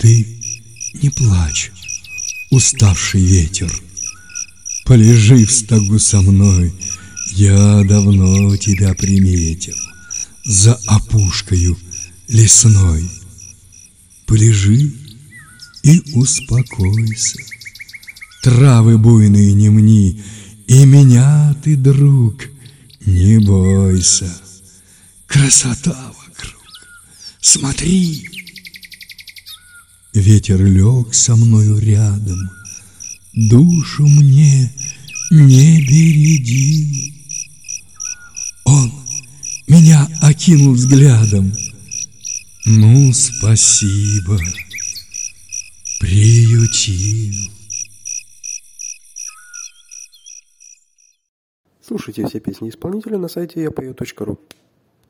Ты не плачь, уставший ветер, полежи в стогу со мной, я давно тебя приметил, за опушкою лесной. Полежи и успокойся, травы буйные не мни, и меня ты, друг, не бойся. Красота вокруг, смотри. Ветер лег со мною рядом, душу мне не бередил. Он меня окинул взглядом. Ну, спасибо, приютил. Слушайте все песни исполнителя на сайте yapою.ru.